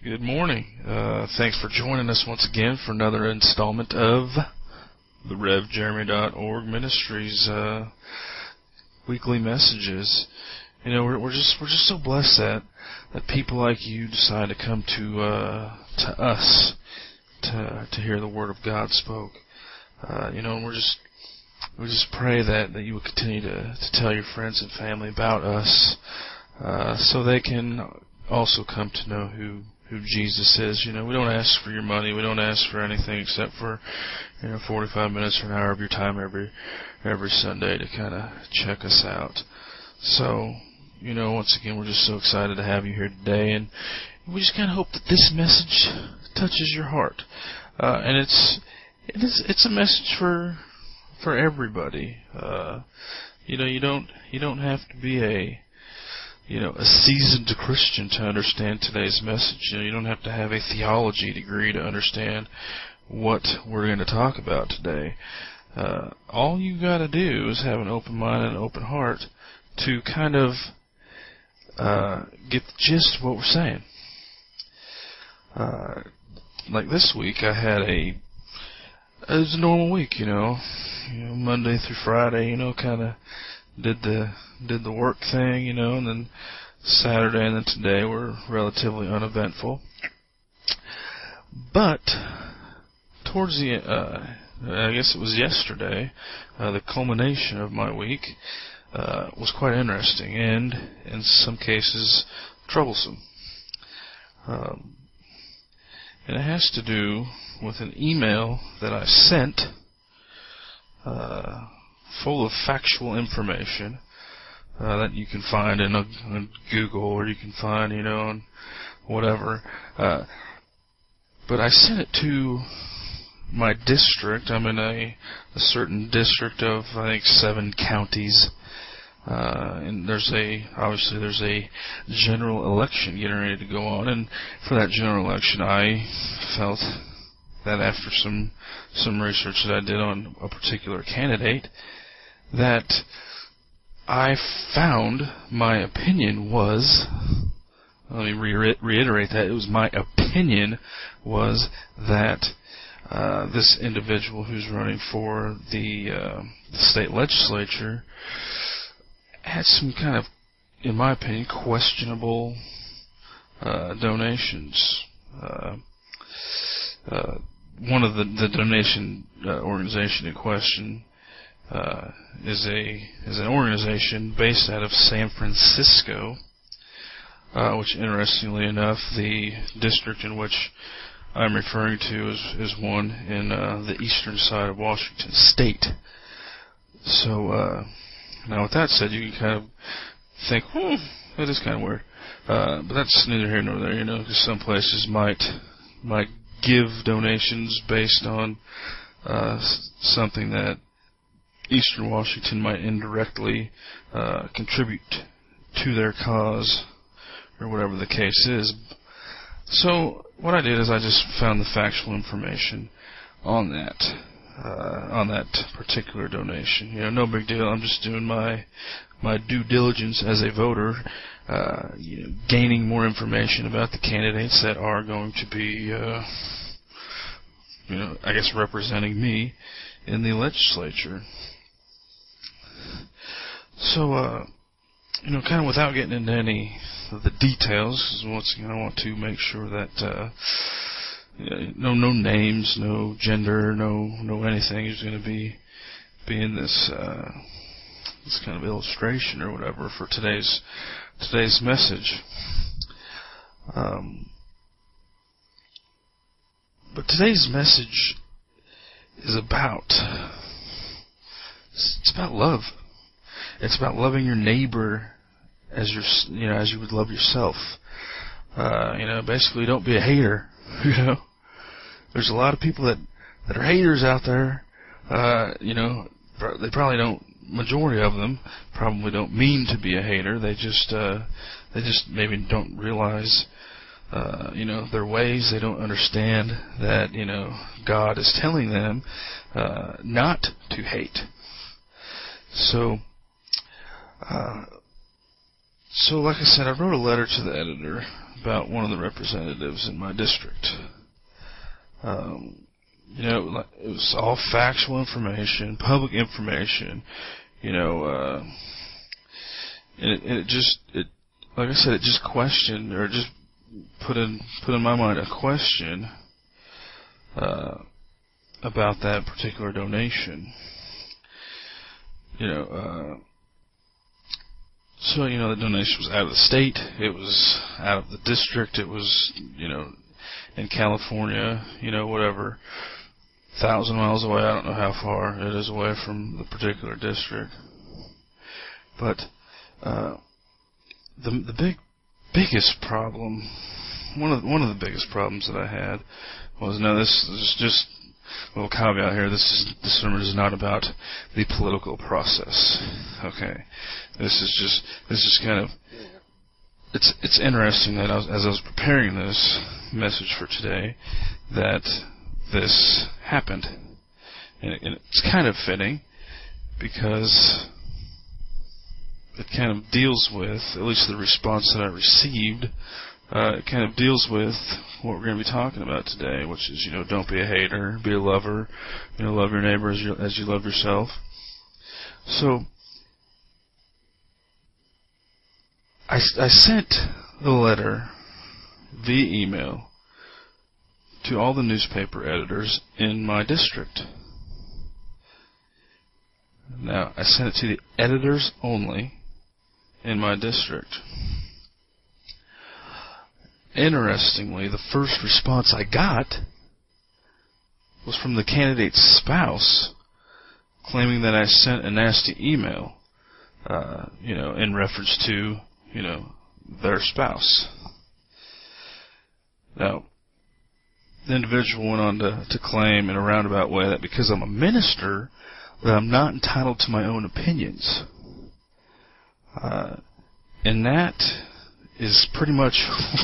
Good morning. Thanks for joining us once again for another installment of the RevJeremy.org Ministries weekly messages. You know, we're just so blessed that people like you decide to come to us to hear the Word of God spoke. And we just pray that you will continue to tell your friends and family about us, so they can also come to know who Jesus is. You know, we don't ask for your money. We don't ask for anything except for 45 minutes or an hour of your time every Sunday to kind of check us out. So, once again, we're just so excited to have you here today, and we just kind of hope that this message touches your heart. And it's a message for everybody. You don't have to be a seasoned Christian to understand today's message. You don't have to have a theology degree to understand what we're going to talk about today. All you got to do is have an open mind and an open heart to kind of get the gist of what we're saying. Like this week, it was a normal week, Monday through Friday, kind of did the work thing, and then Saturday and then today were relatively uneventful. But towards the, I guess it was yesterday, the culmination of my week was quite interesting and, in some cases, troublesome. And it has to do with an email that I sent, full of factual information that you can find in Google, or you can find, on whatever. But I sent it to my district. I'm in a certain district of, I think, 7 counties. And there's a general election getting ready to go on, and for that general election, I felt that after some research that I did on a particular candidate, that I found my opinion was, let me reiterate that, it was my opinion was that this individual who's running for the state legislature had some kind of, in my opinion, questionable donations. One of the donation organization in question is an organization based out of San Francisco, which, interestingly enough, the district in which I'm referring to is one in the eastern side of Washington State. So, now with that said, you can kind of think, that is kind of weird. But that's neither here nor there, because some places might give donations based on something that Eastern Washington might indirectly contribute to their cause, or whatever the case is. So what I did is I just found the factual information on that particular donation. No big deal. I'm just doing my due diligence as a voter, gaining more information about the candidates that are going to be, I guess, representing me in the legislature. So, kind of without getting into any of the details, because once again, I want to make sure that no names, no gender, no anything is going to be in this kind of illustration or whatever for today's message. But today's message is about love. It's about loving your neighbor as you would love yourself. Basically, don't be a hater. There's a lot of people that are haters out there. They probably don't. Majority of them probably don't mean to be a hater. They just maybe don't realize, their ways. They don't understand that, God is telling them not to hate. So like I said, I wrote a letter to the editor about one of the representatives in my district. It was all factual information, public information, and it like I said, it just questioned, or just put in my mind a question about that particular donation. So, the donation was out of the state, it was out of the district, it was, in California, whatever, 1,000 miles away. I don't know how far it is away from the particular district. But the biggest problem, one of the biggest problems that I had was, now this is just a little caveat here, this sermon is not about the political process. Okay, this is kind of, it's interesting that as I was preparing this message for today, that this happened, and it's kind of fitting, because it kind of deals with, at least the response that I received, it kind of deals with what we're going to be talking about today, which is, don't be a hater, be a lover, love your neighbor as you love yourself. So, I sent the letter via email to all the newspaper editors in my district. Now, I sent it to the editors only in my district. Interestingly, the first response I got was from the candidate's spouse, claiming that I sent a nasty email, in reference to, their spouse. Now, the individual went on to claim in a roundabout way that because I'm a minister, that I'm not entitled to my own opinions. And that is pretty much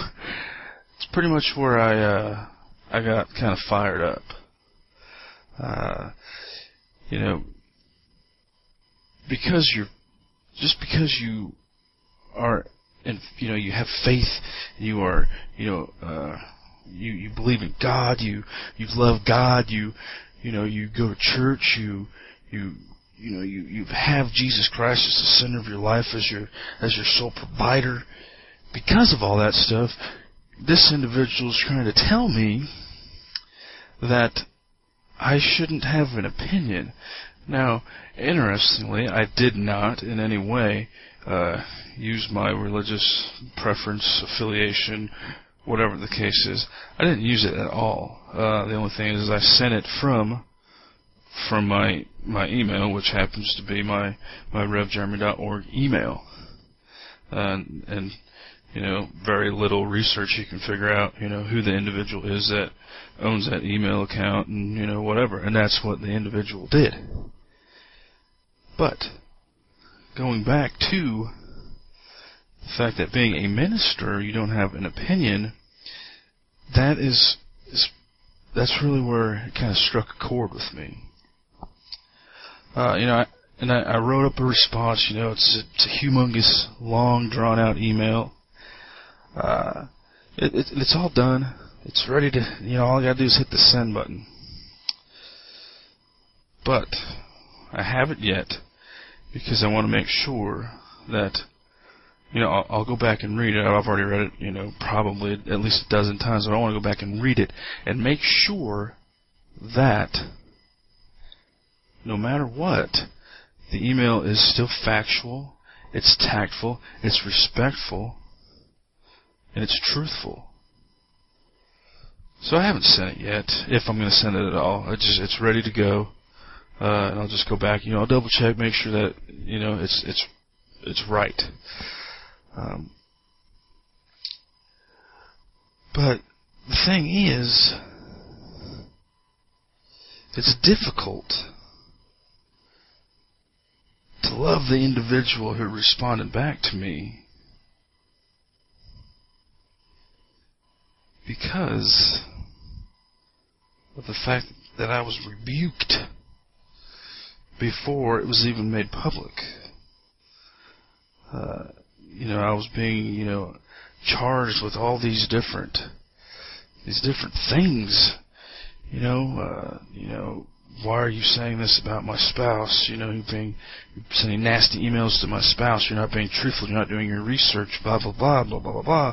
where I got kind of fired up. Because you are, and you have faith, you are, you believe in God, you love God, you go to church, you have Jesus Christ as the center of your life, as your sole provider. Because of all that stuff, this individual is trying to tell me that I shouldn't have an opinion. Now, interestingly, I did not in any way use my religious preference, affiliation, whatever the case is. I didn't use it at all. The only thing is I sent it from my email, which happens to be my revjeremy.org email. And very little research you can figure out, who the individual is that owns that email account, and, whatever. And that's what the individual did. But, going back to the fact that being a minister, you don't have an opinion, that's really where it kind of struck a chord with me. I wrote up a response. It's a humongous, long, drawn-out email. It's all done. It's ready to, all I gotta do is hit the send button. But I haven't yet, because I want to make sure that, I'll go back and read it. I've already read it, probably at least a dozen times, but I want to go back and read it and make sure that no matter what, the email is still factual, it's tactful, it's respectful, and it's truthful. So I haven't sent it yet, if I'm going to send it at all. It's ready to go, and I'll just go back. I'll double check, make sure that it's right. But the thing is, it's difficult to love the individual who responded back to me, because of the fact that I was rebuked before it was even made public. I was being, charged with all these different things. Why are you saying this about my spouse? You're sending nasty emails to my spouse. You're not being truthful. You're not doing your research. Blah blah blah blah blah blah blah.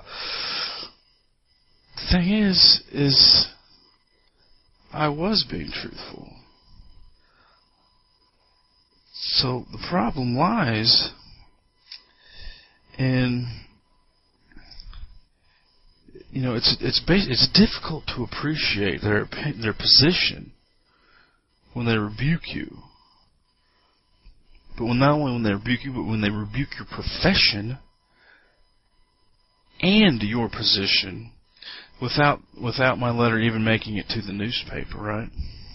The thing is I was being truthful. So the problem lies in, it's difficult to appreciate their position when they rebuke you. But not only when they rebuke you, but when they rebuke your profession and your position without my letter even making it to the newspaper, right?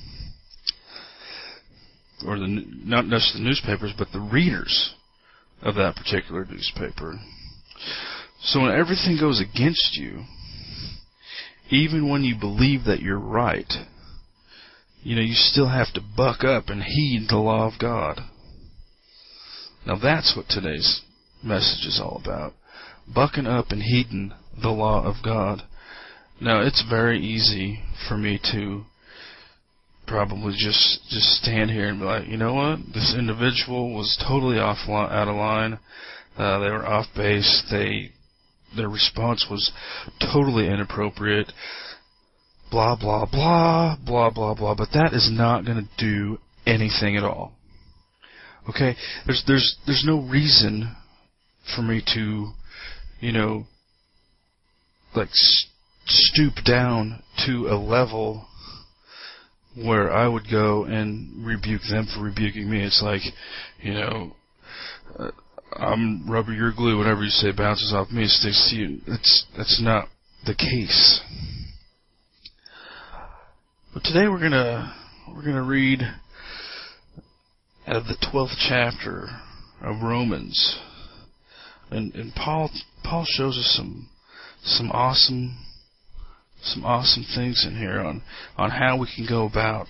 Or not just the newspapers, but the readers of that particular newspaper. So when everything goes against you, even when you believe that you're right, you still have to buck up and heed the law of God. Now that's what today's message is all about. Bucking up and heeding the law of God. Now it's very easy for me to probably just stand here and be like, you know what? This individual was totally out of line. They were off base. Their response was totally inappropriate. Blah blah blah blah blah blah. But that is not going to do anything at all. Okay? There's no reason for me to, stoop down to a level where I would go and rebuke them for rebuking me. It's like, I'm rubber, you're glue. Whatever you say bounces off me, sticks to you. That's not the case. But today we're gonna read out of the 12th chapter of Romans, and Paul shows us some awesome things in here on how we can go about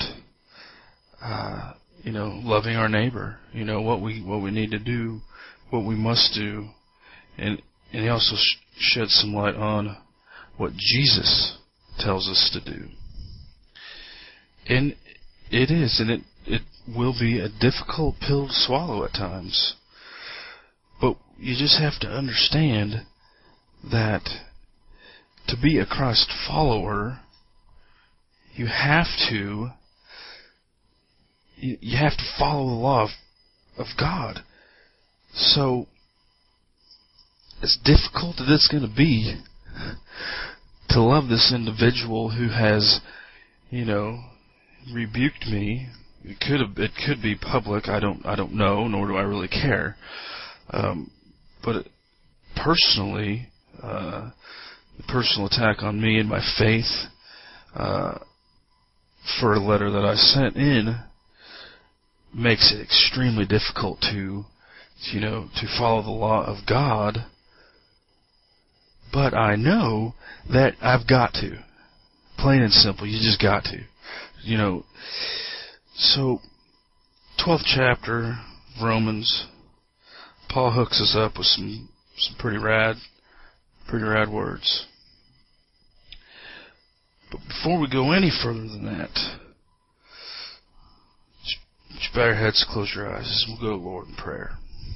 loving our neighbor, what we need to do, what we must do, and he also sheds some light on what Jesus tells us to do. And it will be a difficult pill to swallow at times, but you just have to understand that to be a Christ follower, you have to follow the law of God. So, as difficult as it's going to be to love this individual who has, rebuked me, it could be public. I don't know, nor do I really care. But personally, the personal attack on me and my faith for a letter that I sent in makes it extremely difficult to follow the law of God. But I know that I've got to. Plain and simple, you just got to. So 12th chapter of Romans, Paul hooks us up with some pretty rad words. But before we go any further than that, just bow your heads, close your eyes, as we'll go to the Lord in prayer.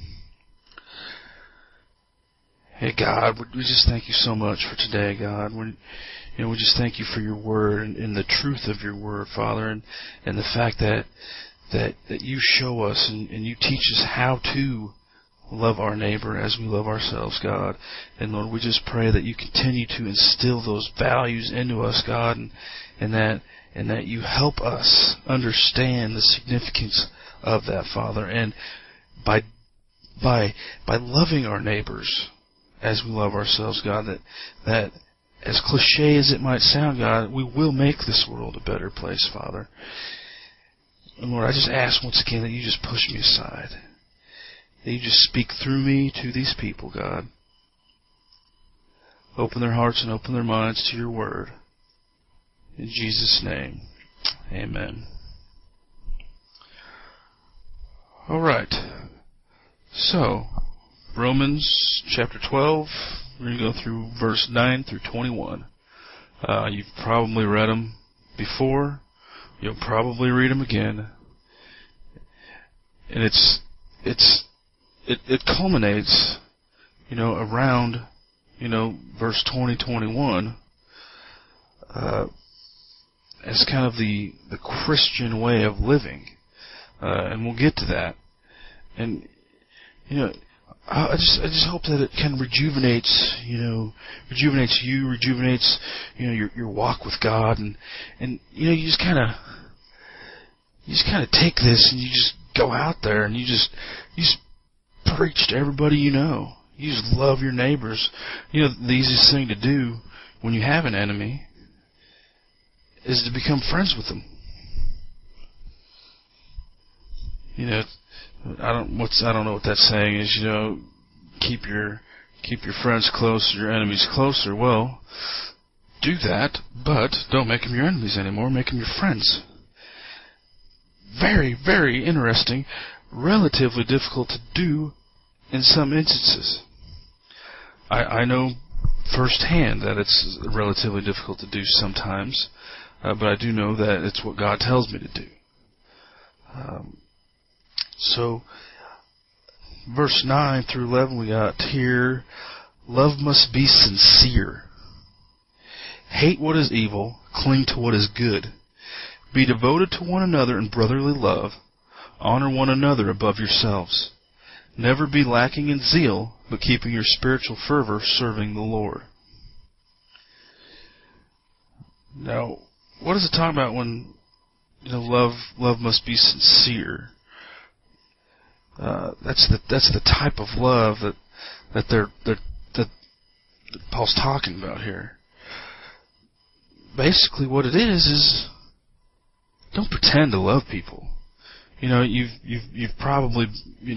Hey God, we just thank you so much for today, God. We just thank you for your word and the truth of your word, Father, and the fact that you show us and you teach us how to love our neighbor as we love ourselves, God. And Lord, we just pray that you continue to instill those values into us, God, and that you help us understand the significance of that, Father. And by loving our neighbors as we love ourselves, God, that as cliche as it might sound, God, we will make this world a better place, Father. And Lord, I just ask once again that you just push me aside. That you just speak through me to these people, God. Open their hearts and open their minds to your word. In Jesus' name, amen. All right. So, Romans chapter 12, We're going to go through verse 9 through 21. You've probably read them before. You'll probably read them again. And it culminates, around, verse 20, 21, as kind of the Christian way of living. And we'll get to that. And, I just hope that it kind of rejuvenates you, rejuvenates, your walk with God, and you just kind of take this and you just go out there and you just preach to everybody you know. You just love your neighbors. The easiest thing to do when you have an enemy is to become friends with them. I don't know what that saying is. Keep your friends close, your enemies closer. Well, do that, but don't make them your enemies anymore. Make them your friends. Very, very interesting. Relatively difficult to do in some instances. I know firsthand that it's relatively difficult to do sometimes, but I do know that it's what God tells me to do. So, verse 9 through 11 we got here, love must be sincere. Hate what is evil, cling to what is good. Be devoted to one another in brotherly love. Honor one another above yourselves. Never be lacking in zeal, but keeping your spiritual fervor serving the Lord. Now, what does it talk about when love must be sincere? That's the type of love that Paul's talking about here. Basically, what it is don't pretend to love people. You've probably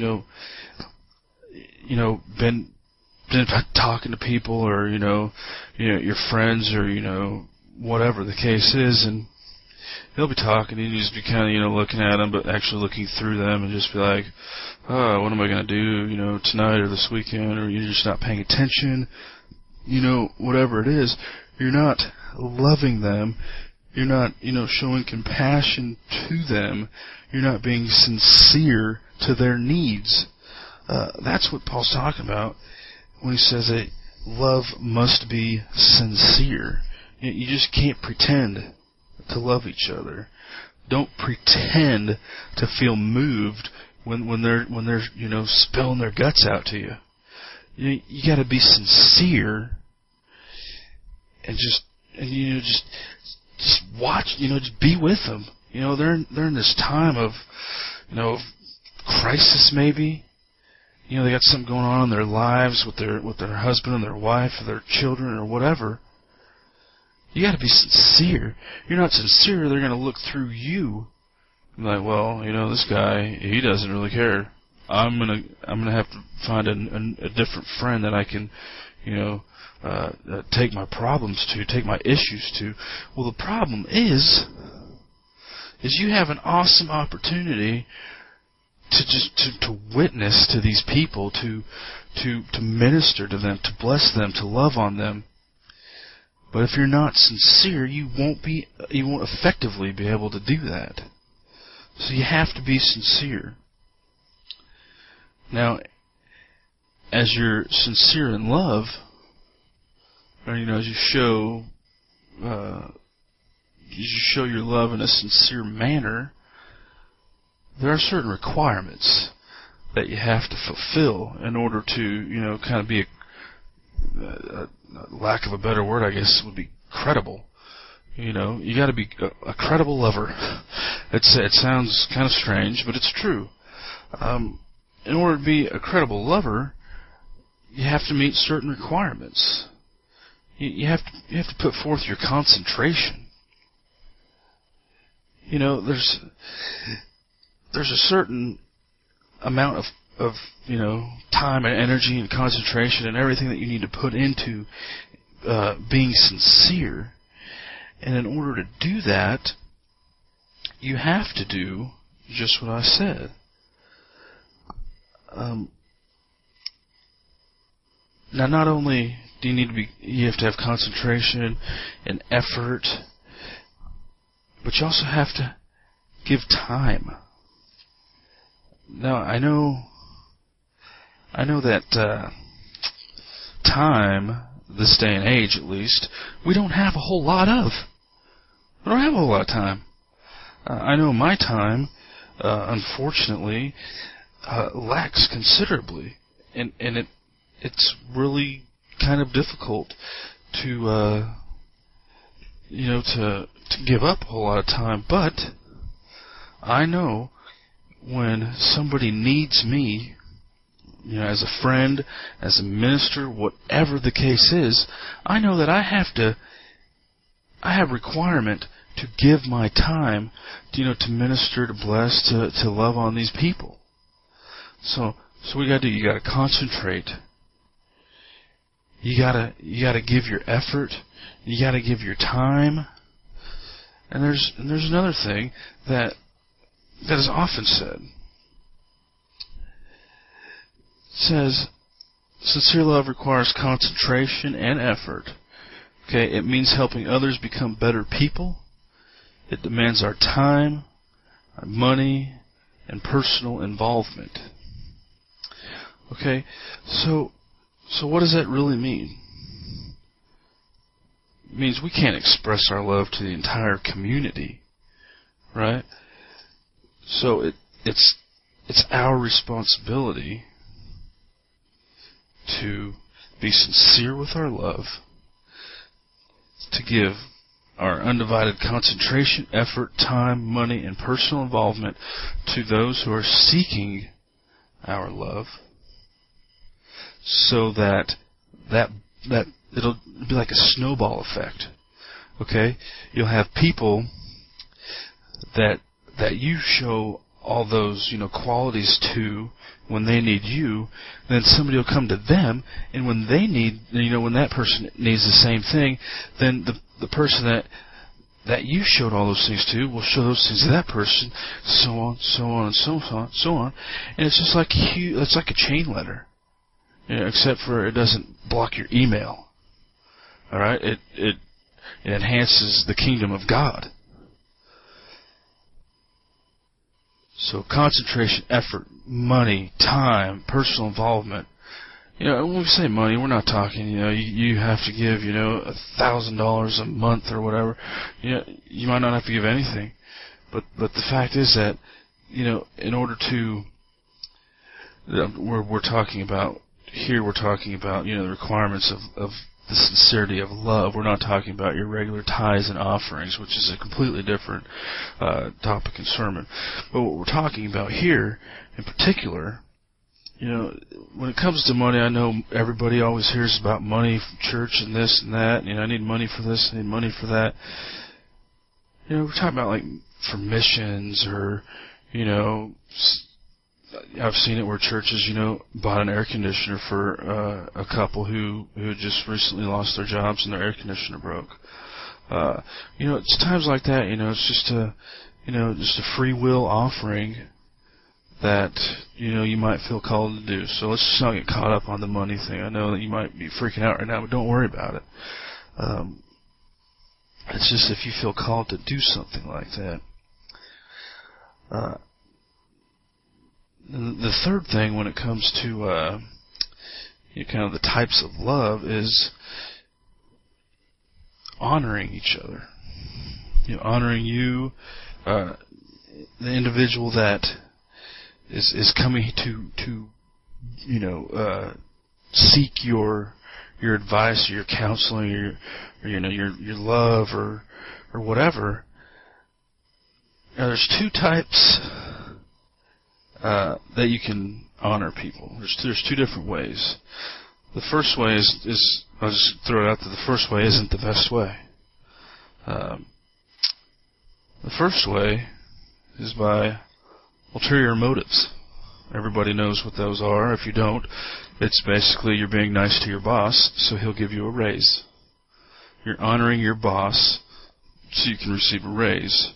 been talking to people, or your friends, or whatever the case is, and they'll be talking, and you just be kind of looking at them, but actually looking through them, and just be like, oh, what am I going to do tonight or this weekend? Or you're just not paying attention. Whatever it is, you're not loving them. You're not, showing compassion to them. You're not being sincere to their needs. That's what Paul's talking about when he says that love must be sincere. You just can't pretend to love each other. Don't pretend to feel moved when they're spilling their guts out to you. You got to be sincere and just watch, just be with them. They're in this time of, crisis maybe. They got something going on in their lives with their husband and their wife or their children or whatever. You got to be sincere. If you're not sincere, they're going to look through you and be like, well, this guy, he doesn't really care. I'm gonna have to find a different friend that I can, take my problems to, take my issues to. Well, the problem is you have an awesome opportunity to witness to these people, to minister to them, to bless them, to love on them. But if you're not sincere, you won't effectively be able to do that. So you have to be sincere. Now, as you're sincere in love, or as you show your love in a sincere manner, there are certain requirements that you have to fulfill in order to, kind of be lack of a better word, I guess, would be credible. You got to be a credible lover. It sounds kind of strange, but it's true. In order to be a credible lover, you have to meet certain requirements. You have to put forth your concentration. There's a certain amount of time and energy and concentration and everything that you need to put into being sincere. And in order to do that, you have to do just what I said. Now, not only You have to have concentration and effort, but you also have to give time. Now, I know that time, this day and age at least, we don't have a whole lot of. We don't have a whole lot of time. I know my time, unfortunately, lacks considerably, and it's really kind of difficult to give up a whole lot of time. But I know when somebody needs me, as a friend, as a minister, whatever the case is, I know that I have requirement to give my time, to minister, to bless, to love on these people. So what you gotta do, you gotta concentrate. You gotta give your effort. You gotta give your time. And there's another thing that is often said. It says, sincere love requires concentration and effort. Okay, it means helping others become better people. It demands our time, our money, and personal involvement. Okay, so what does that really mean? It means we can't express our love to the entire community, right? So it's our responsibility to be sincere with our love, to give our undivided concentration, effort, time, money, and personal involvement to those who are seeking our love, so that it'll be like a snowball effect. Okay? You'll have people that you show all those, qualities to when they need you, then somebody will come to them, and when they need, when that person needs the same thing, then the person that you showed all those things to will show those things to that person, so on, and so on. And it's just like it's like a chain letter. Except for it doesn't block your email. All right? It enhances the kingdom of God. So concentration, effort, money, time, personal involvement. When we say money, we're not talking, you have to give, $1,000 a month or whatever. You might not have to give anything. But the fact is that, in order to, we're talking about the requirements of the sincerity of love. We're not talking about your regular tithes and offerings, which is a completely different topic and sermon. But what we're talking about here, in particular, when it comes to money, I know everybody always hears about money from church and this and that. I need money for this, I need money for that. We're talking about, like, for missions or, I've seen it where churches, bought an air conditioner for a couple who had just recently lost their jobs and their air conditioner broke. It's times like that. It's just a free will offering that you might feel called to do. So let's just not get caught up on the money thing. I know that you might be freaking out right now, but don't worry about it. It's just if you feel called to do something like that. The third thing when it comes to kind of the types of love is honoring each other. Honoring you, the individual that is coming to seek your advice or your counseling or your love or whatever. Now, there's two types that you can honor people. There's two different ways. The first way is I'll just throw it out there. The first way isn't the best way. The first way is by ulterior motives. Everybody knows what those are. If you don't, it's basically you're being nice to your boss, so he'll give you a raise. You're honoring your boss so you can receive a raise.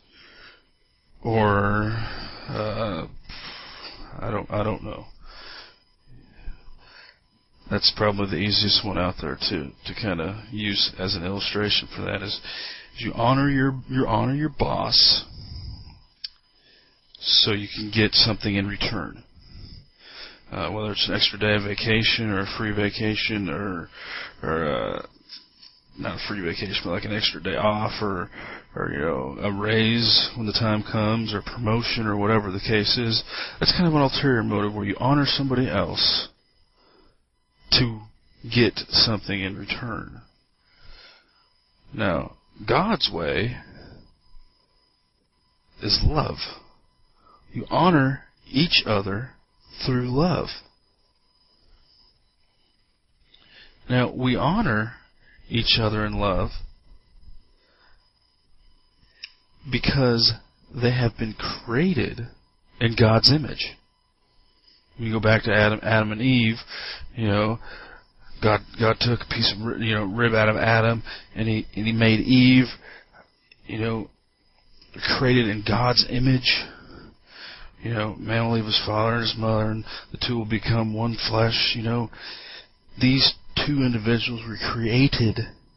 Or I don't know. that's probably the easiest one out there to kind of use as an illustration for that is you honor your boss so you can get something in return. Whether it's an extra day of vacation or a free vacation or not a free vacation, but like an extra day off or a raise when the time comes or promotion or whatever the case is. That's kind of an ulterior motive where you honor somebody else to get something in return. Now, God's way is love. You honor each other through love. Now, we honor each other in love because they have been created in God's image. You go back to Adam and Eve, God took a piece of rib out of Adam and he made Eve, created in God's image. Man will leave his father and his mother, and the two will become one flesh. These two individuals were created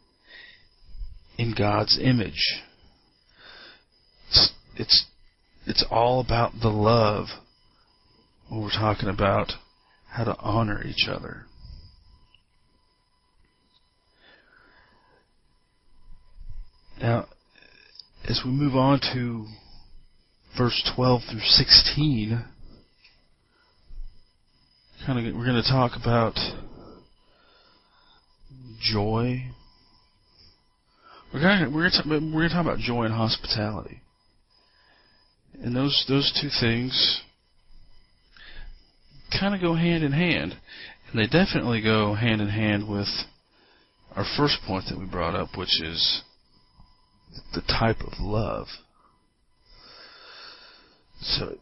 in God's image. It's all about the love when we're talking about how to honor each other. Now, as we move on to verse 12 through 16, we're going to talk about joy. We're going to talk about joy and hospitality, and those two things kind of go hand in hand, and they definitely go hand in hand with our first point that we brought up, which is the type of love. So,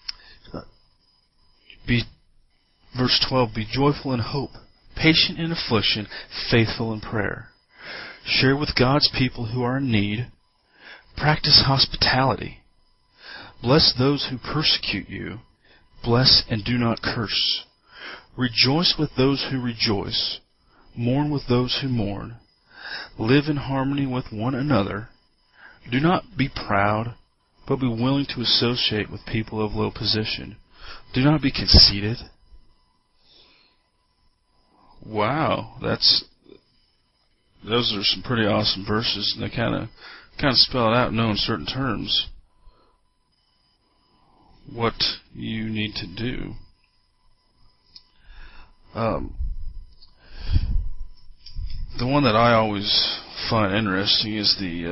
verse 12, be joyful in hope, patient in affliction, faithful in prayer. Share with God's people who are in need. Practice hospitality. Bless those who persecute you. Bless and do not curse. Rejoice with those who rejoice. Mourn with those who mourn. Live in harmony with one another. Do not be proud, but be willing to associate with people of low position. Do not be conceited. Wow, those are some pretty awesome verses, and they kind of spell it out in no uncertain terms what you need to do. The one that I always find interesting is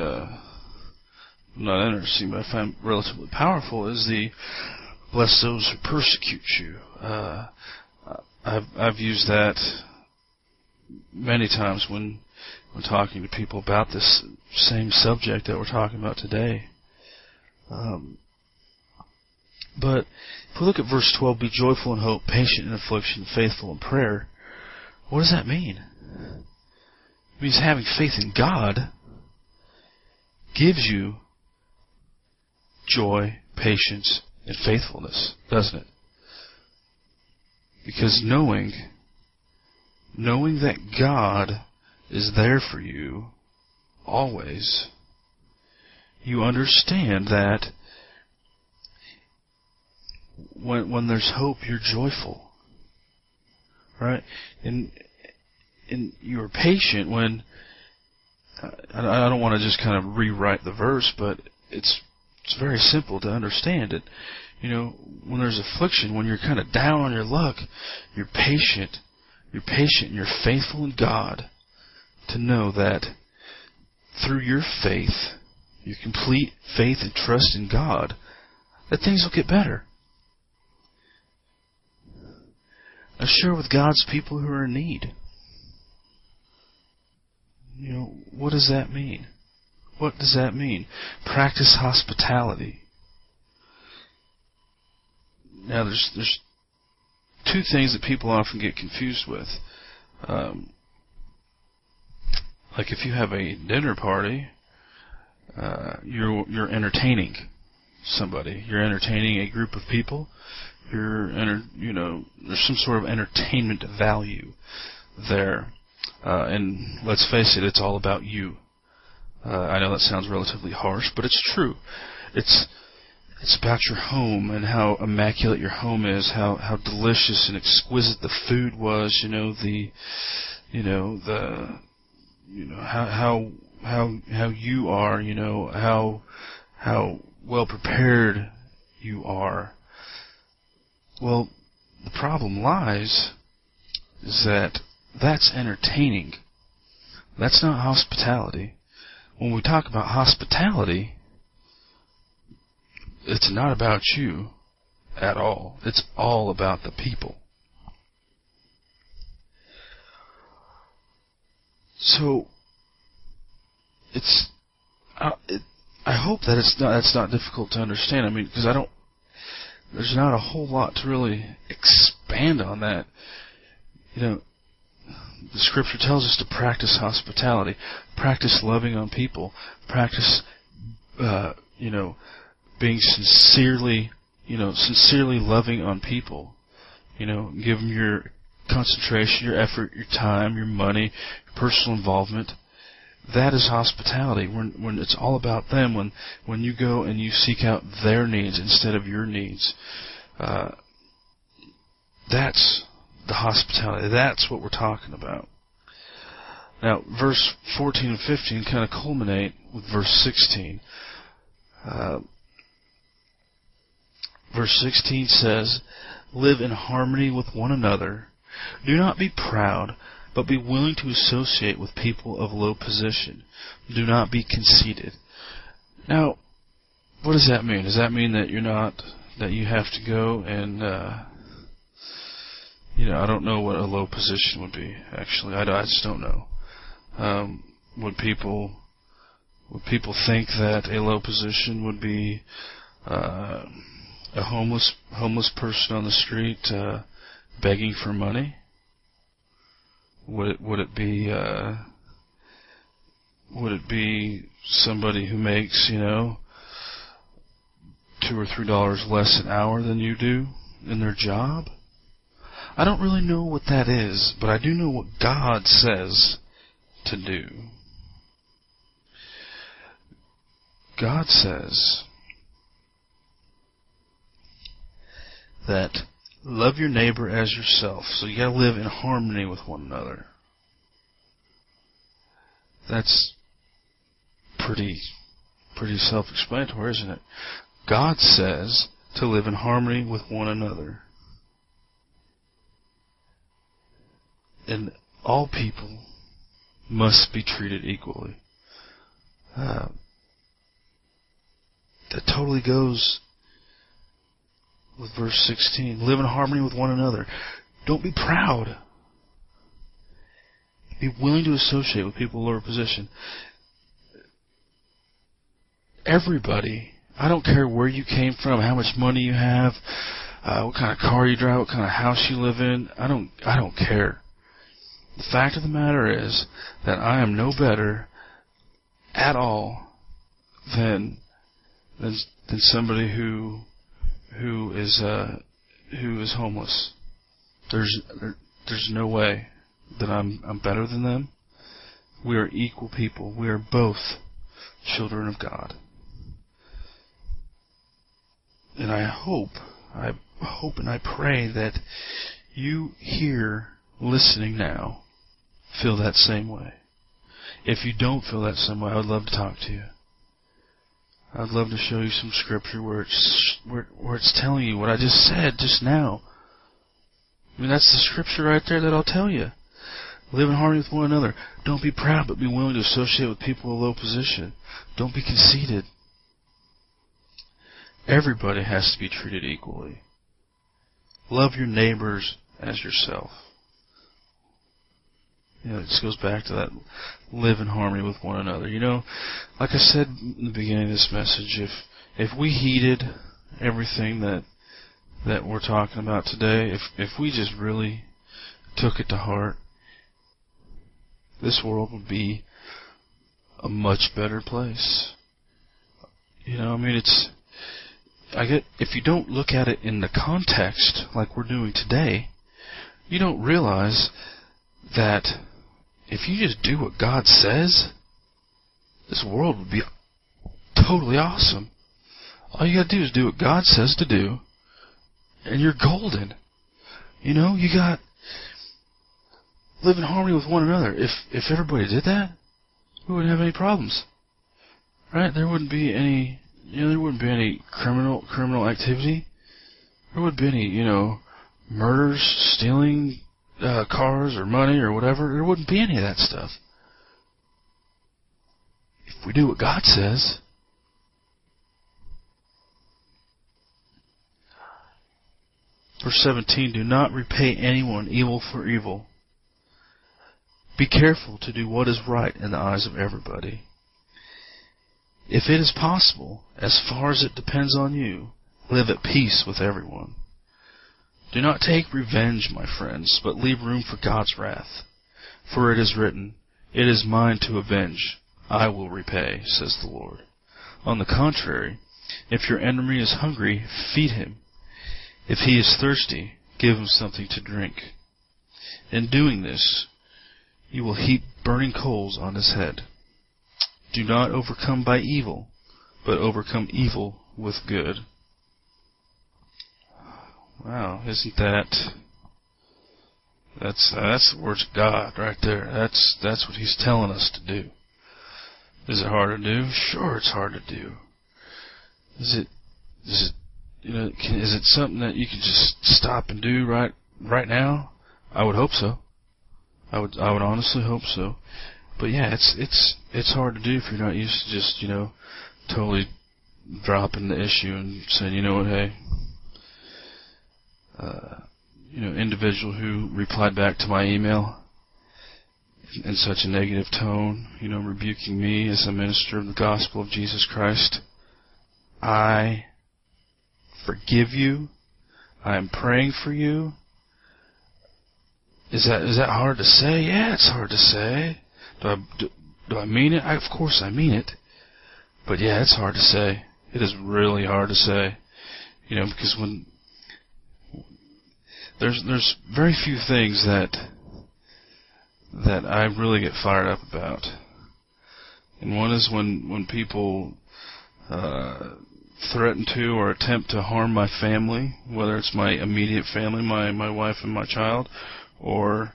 not interesting, but I find relatively powerful, is the bless those who persecute you. I've used that many times when talking to people about this same subject that we're talking about today. But if we look at verse 12, be joyful in hope, patient in affliction, faithful in prayer, what does that mean? It means having faith in God gives you joy, patience, and faithfulness, doesn't it? Because knowing that God is there for you always, you understand that when there's hope, you're joyful, right? And you're patient when I don't want to just kind of rewrite the verse, but it's very simple to understand it. When there's affliction, when you're kind of down on your luck, you're patient. You're patient and you're faithful in God to know that through your faith, your complete faith and trust in God, that things will get better. Now share with God's people who are in need. What does that mean? What does that mean? Practice hospitality. Now there's two things that people often get confused with. Like if you have a dinner party, you're entertaining somebody. You're entertaining a group of people. There's some sort of entertainment value there. And let's face it, it's all about you. I know that sounds relatively harsh, but it's true. It's about your home and how immaculate your home is, how delicious and exquisite the food was, how you are, how well prepared you are. Well, the problem lies is that that's entertaining. That's not hospitality. When we talk about hospitality, it's not about you at all. It's all about the people. So, I hope that that's not difficult to understand. I mean, because there's not a whole lot to really expand on that. The Scripture tells us to practice hospitality, practice loving on people, practice, being sincerely loving on people. Give them your concentration, your effort, your time, your money, your personal involvement. That is hospitality. When it's all about them. When you go and you seek out their needs instead of your needs. That's the hospitality. That's what we're talking about. Now, verse 14 and 15 kind of culminate with verse 16. Verse 16 says, "Live in harmony with one another. Do not be proud, but be willing to associate with people of low position. Do not be conceited." Now, what does that mean? Does that mean that you have to go and, I don't know what a low position would be, actually. I just don't know. Would people think that a low position would be a homeless person on the street begging for money? Would it be somebody who makes $2 or $3 less an hour than you do in their job? I don't really know what that is, but I do know what God says to do. God says that love your neighbor as yourself. So you got to live in harmony with one another. That's pretty self-explanatory, isn't it? God says to live in harmony with one another. And all people must be treated equally. That totally goes with verse 16. Live in harmony with one another. Don't be proud. Be willing to associate with people of lower position. Everybody, I don't care where you came from, how much money you have, what kind of car you drive, what kind of house you live in. I don't care. The fact of the matter is that I am no better at all than somebody who is homeless. There's no way that I'm better than them. We are equal people. We are both children of God. And I hope and I pray that you here listening now feel that same way. If you don't feel that same way, I would love to talk to you. I'd love to show you some scripture where it's telling you what I just said just now. I mean, that's the scripture right there that I'll tell you. Live in harmony with one another. Don't be proud, but be willing to associate with people of low position. Don't be conceited. Everybody has to be treated equally. Love your neighbors as yourself. It just goes back to that live in harmony with one another. Like I said in the beginning of this message, if we heeded everything that we're talking about today, if we just really took it to heart, this world would be a much better place. if you don't look at it in the context like we're doing today, you don't realize that if you just do what God says, this world would be totally awesome. All you gotta do is do what God says to do, and you're golden. You live in harmony with one another. If everybody did that, we wouldn't have any problems, right? There wouldn't be any, criminal activity. There wouldn't be any, murders, stealing cars or money or whatever. There wouldn't be any of that stuff. If we do what God says. Verse 17, do not repay anyone evil for evil. Be careful to do what is right in the eyes of everybody. If it is possible, as far as it depends on you, live at peace with everyone. Do not take revenge, my friends, but leave room for God's wrath. For it is written, it is mine to avenge. I will repay, says the Lord. On the contrary, if your enemy is hungry, feed him. If he is thirsty, give him something to drink. In doing this, you will heap burning coals on his head. Do not overcome by evil, but overcome evil with good. Wow, isn't that's the words of God right there. That's what He's telling us to do. Is it hard to do? Sure, it's hard to do. Is it something that you can just stop and do right now? I would hope so. I would honestly hope so. But yeah, it's hard to do if you're not used to just, totally dropping the issue and saying, you know what, hey, individual who replied back to my email in such a negative tone, rebuking me as a minister of the gospel of Jesus Christ. I forgive you. I am praying for you. Is that hard to say? Yeah, it's hard to say. Do I mean it? Of course I mean it. But yeah, it's hard to say. It is really hard to say. Because when there's very few things that I really get fired up about. And one is when people threaten to or attempt to harm my family, whether it's my immediate family, my wife and my child, or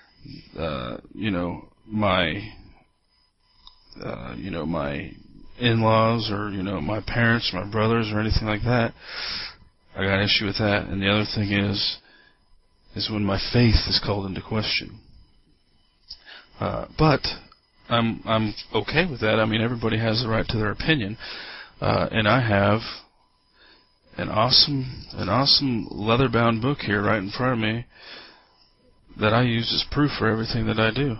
my in-laws, or my parents, my brothers, or anything like that. I got an issue with that. And the other thing is when my faith is called into question. But I'm okay with that. I mean, everybody has the right to their opinion, and I have an awesome leather-bound book here right in front of me that I use as proof for everything that I do.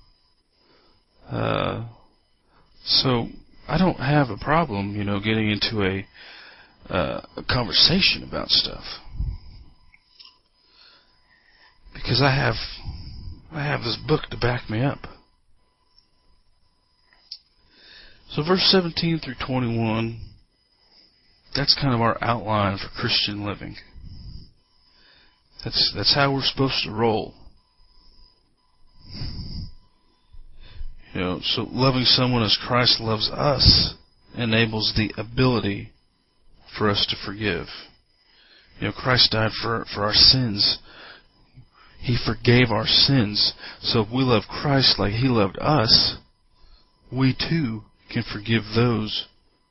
So I don't have a problem, getting into a conversation about stuff, because I have this book to back me up. So verse 17 through 21, that's kind of our outline for Christian living. That's how we're supposed to roll. So loving someone as Christ loves us enables the ability for us to forgive. Christ died for our sins. He forgave our sins. So if we love Christ like He loved us, we too can forgive those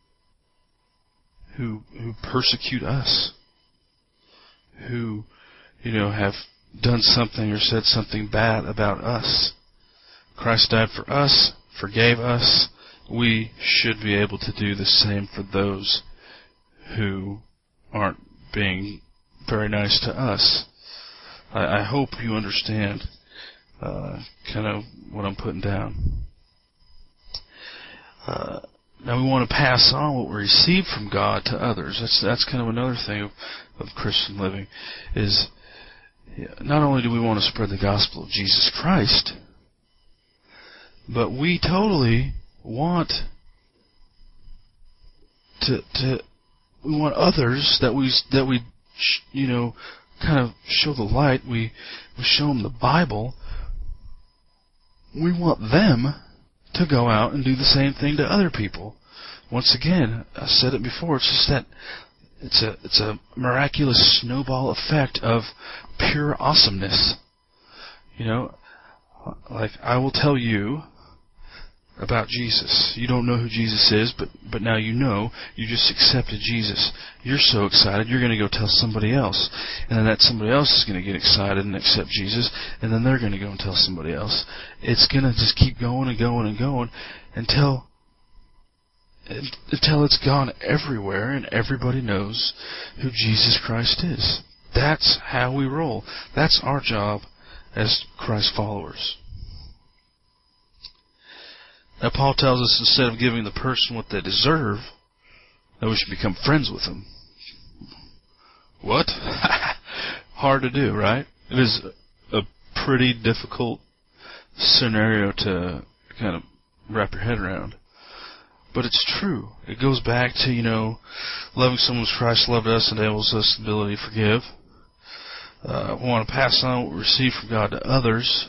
who persecute us, who, have done something or said something bad about us. Christ died for us, forgave us. We should be able to do the same for those who aren't being very nice to us. I hope you understand kind of what I'm putting down. Now we want to pass on what we receive from God to others. That's kind of another thing of Christian living, is not only do we want to spread the gospel of Jesus Christ, but we totally want to we want others that we kind of show the light. We show them the Bible. We want them to go out and do the same thing to other people. Once again, I said it before. It's just that it's a miraculous snowball effect of pure awesomeness. Like I will tell you about Jesus. You don't know who Jesus is, but now you know. You just accepted Jesus. You're so excited, you're going to go tell somebody else. And then that somebody else is going to get excited and accept Jesus, and then they're going to go and tell somebody else. It's going to just keep going and going and going until it's gone everywhere and everybody knows who Jesus Christ is. That's how we roll. That's our job as Christ followers. Now, Paul tells us instead of giving the person what they deserve, that we should become friends with them. What? Hard to do, right? It is a pretty difficult scenario to kind of wrap your head around. But it's true. It goes back to, loving someone as Christ loved us enables us the ability to forgive. We want to pass on what we receive from God to others.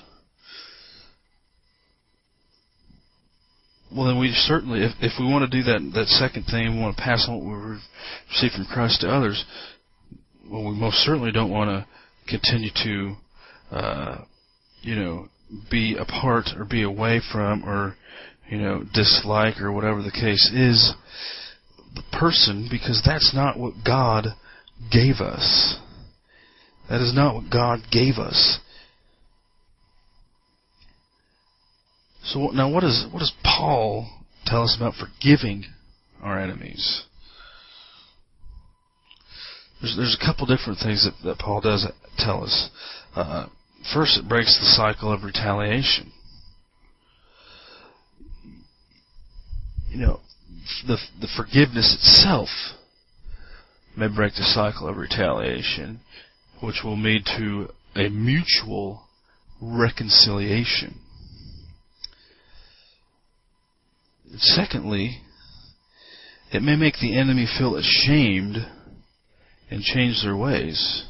Well, then we certainly, if we want to do that second thing, we want to pass on what we receive from Christ to others, well, we most certainly don't want to continue to, be apart or be away from or, dislike or whatever the case is the person, because that's not what God gave us. That is not what God gave us. So now what does Paul tell us about forgiving our enemies? There's a couple different things that Paul does tell us. First, it breaks the cycle of retaliation. The forgiveness itself may break the cycle of retaliation, which will lead to a mutual reconciliation. Secondly, it may make the enemy feel ashamed and change their ways.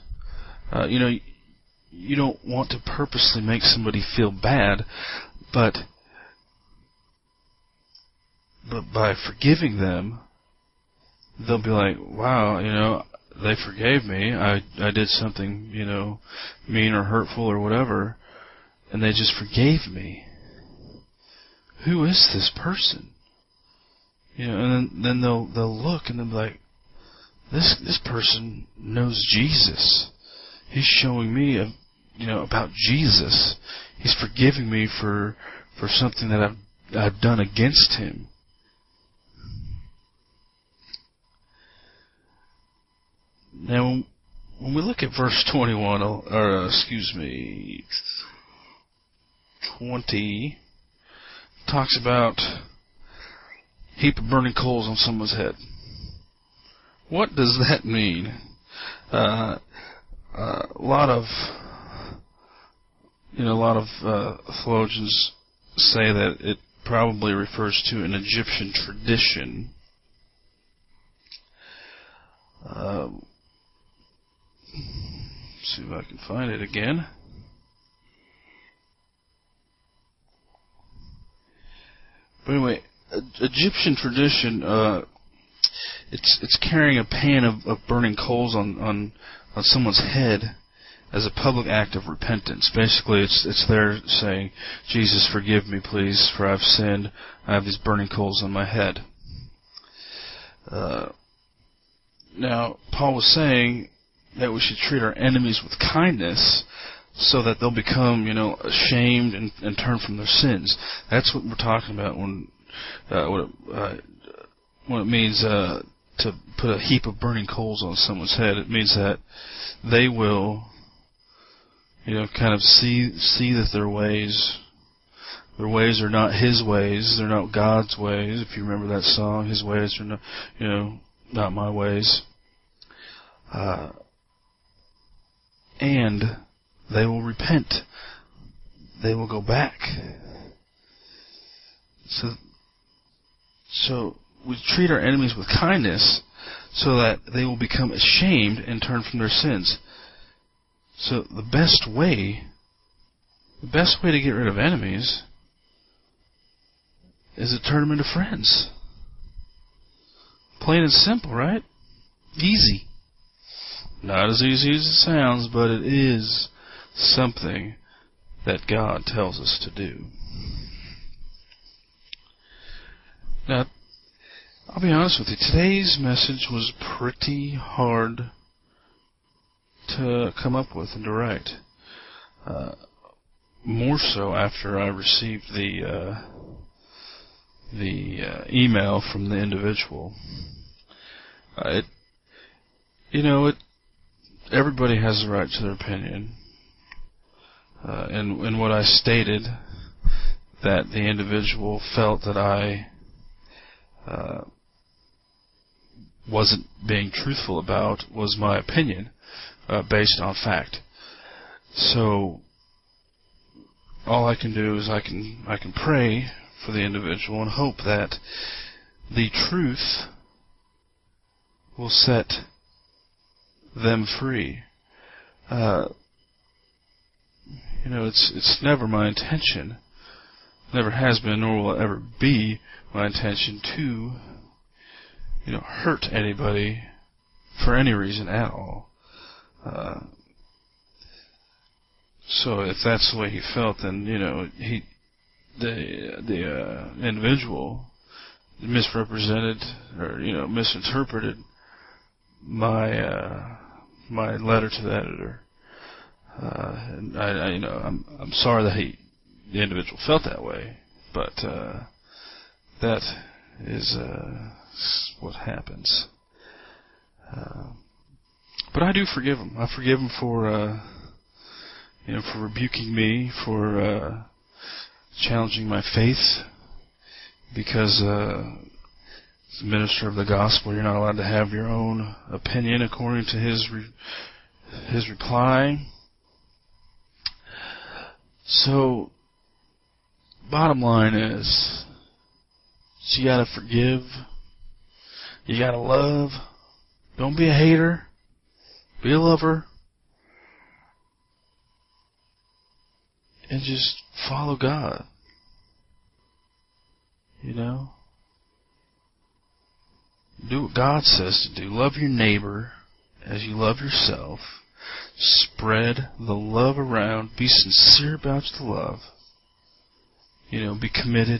You don't want to purposely make somebody feel bad, but by forgiving them, they'll be like, wow, they forgave me. I did something, mean or hurtful or whatever, and they just forgave me. Who is this person? And then they'll look and they'll be like, this person knows Jesus. He's showing me, about Jesus. He's forgiving me for something that I've done against him. Now, when we look at verse 21, 20, talks about heap of burning coals on someone's head. What does that mean? A lot of theologians say that it probably refers to an Egyptian tradition. See if I can find it again. But anyway, Egyptian tradition, it's carrying a pan of burning coals on someone's head as a public act of repentance. Basically, it's there saying, Jesus, forgive me, please, for I've sinned. I have these burning coals on my head. Now, Paul was saying that we should treat our enemies with kindness so that they'll become, ashamed and turn from their sins. That's what we're talking about when it means to put a heap of burning coals on someone's head. It means that they will, kind of see that their ways are not His ways. They're not God's ways. If you remember that song, His ways are not, not my ways. And they will repent. They will go back. So we treat our enemies with kindness so that they will become ashamed and turn from their sins. So the best way to get rid of enemies is to turn them into friends. Plain and simple, right? Easy. Not as easy as it sounds, but it is something that God tells us to do. Now, I'll be honest with you, today's message was pretty hard to come up with and to write. More so after I received the email from the individual. Everybody has the right to their opinion. And what I stated, that the individual felt that I wasn't being truthful about, was my opinion, based on fact. So all I can do is I can pray for the individual and hope that the truth will set them free. It's never my intention, never has been, nor will it ever be my intention to, hurt anybody for any reason at all. So if that's the way he felt, then the individual misrepresented or misinterpreted my letter to the editor. And I'm sorry that the individual felt that way, but that is what happens. But I do forgive him. I forgive him for for rebuking me, for challenging my faith, because as a minister of the gospel, you're not allowed to have your own opinion according to his reply. So, bottom line is, you gotta forgive, you gotta love, don't be a hater, be a lover, and just follow God. Do what God says to do. Love your neighbor as you love yourself. Spread the love around. Be sincere about the love. Be committed.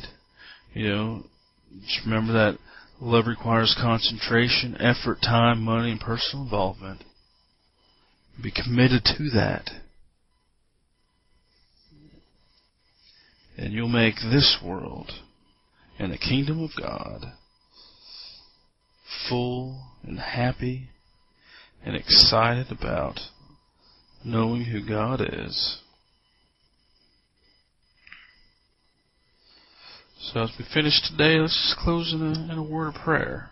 Just remember that love requires concentration, effort, time, money, and personal involvement. Be committed to that. And you'll make this world and the kingdom of God full and happy and excited about knowing who God is. So as we finish today, let's just close in a word of prayer.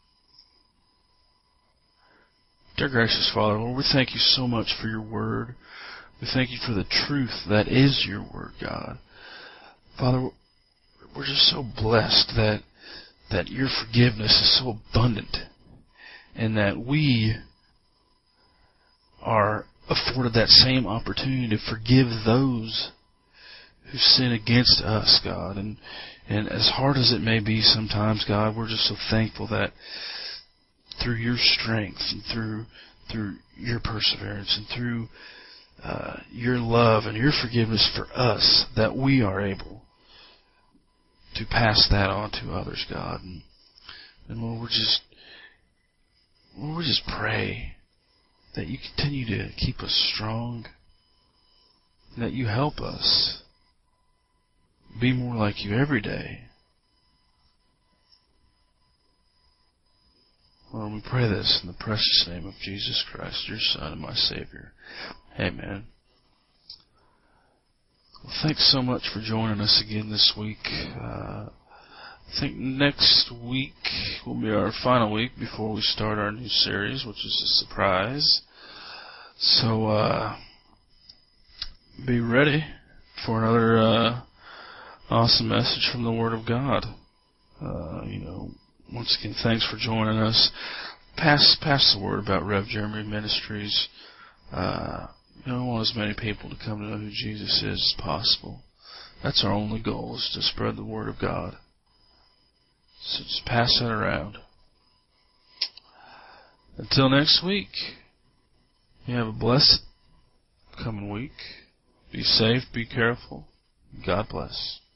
Dear gracious Father, Lord, we thank you so much for your word. We thank you for the truth that is your word, God. Father, we're just so blessed that your forgiveness is so abundant, and that we are afforded that same opportunity to forgive those who sin against us, God. And as hard as it may be sometimes, God, we're just so thankful that through your strength and through your perseverance and through your love and your forgiveness for us, that we are able to pass that on to others, God. And Lord, we just pray that you continue to keep us strong, and that you help us be more like you every day. Lord, we pray this in the precious name of Jesus Christ, your Son and my Savior. Amen. Well, thanks so much for joining us again this week. I think next week will be our final week before we start our new series, which is a surprise. So, be ready for another awesome message from the Word of God. Once again, thanks for joining us. pass the word about Rev Jeremy Ministries. I want as many people to come to know who Jesus is as possible. That's our only goal, is to spread the word of God. So just pass that around. Until next week, you have a blessed coming week. Be safe, be careful. God bless.